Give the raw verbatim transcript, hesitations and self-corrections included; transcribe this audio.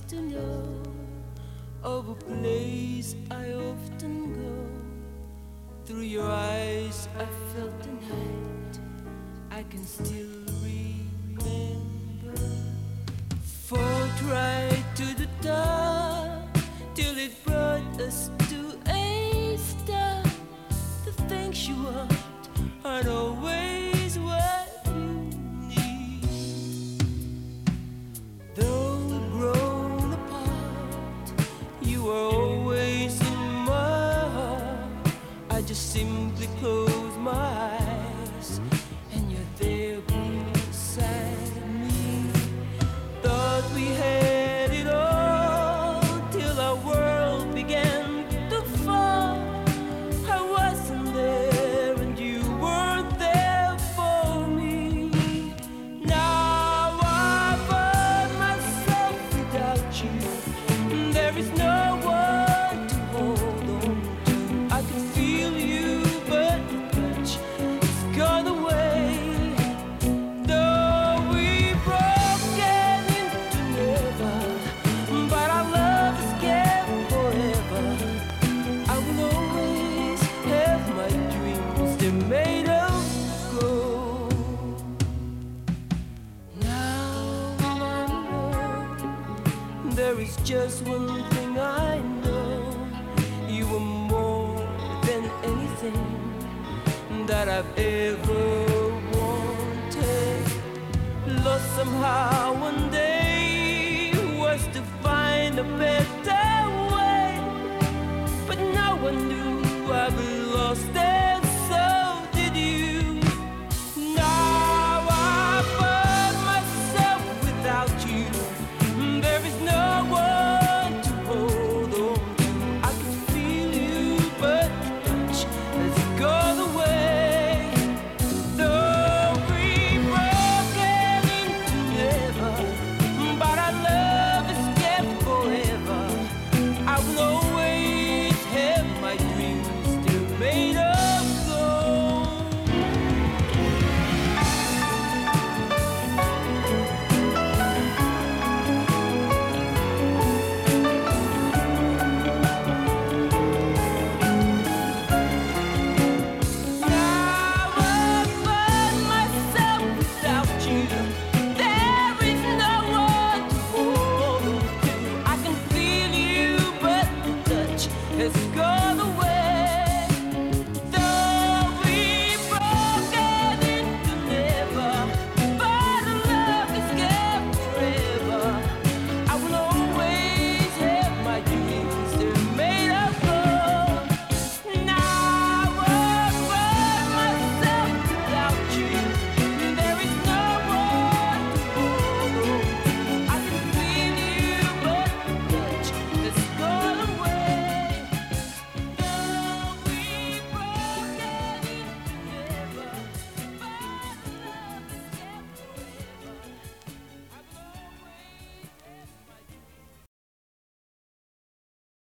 to know of a place I often go. Through your eyes I felt the night, I can still remember. Fought right to the top, till it brought us to a stop. The things you want aren't always what you need. Though we've grown apart, you are always in my heart. I just simply close my eyes and you're there beside me. Thought we had it all till our world began to fall. I wasn't there and you weren't there for me. Now I find myself without you. There is no one to hold on to. I can feel you, but the touch is gone away. Though we broken into never, but our love is kept forever. I will always have my dreams, they're made of gold. Now I'm alone, there is just one thing I know. You were more than anything that I've ever wanted. Lost somehow one day was to find a better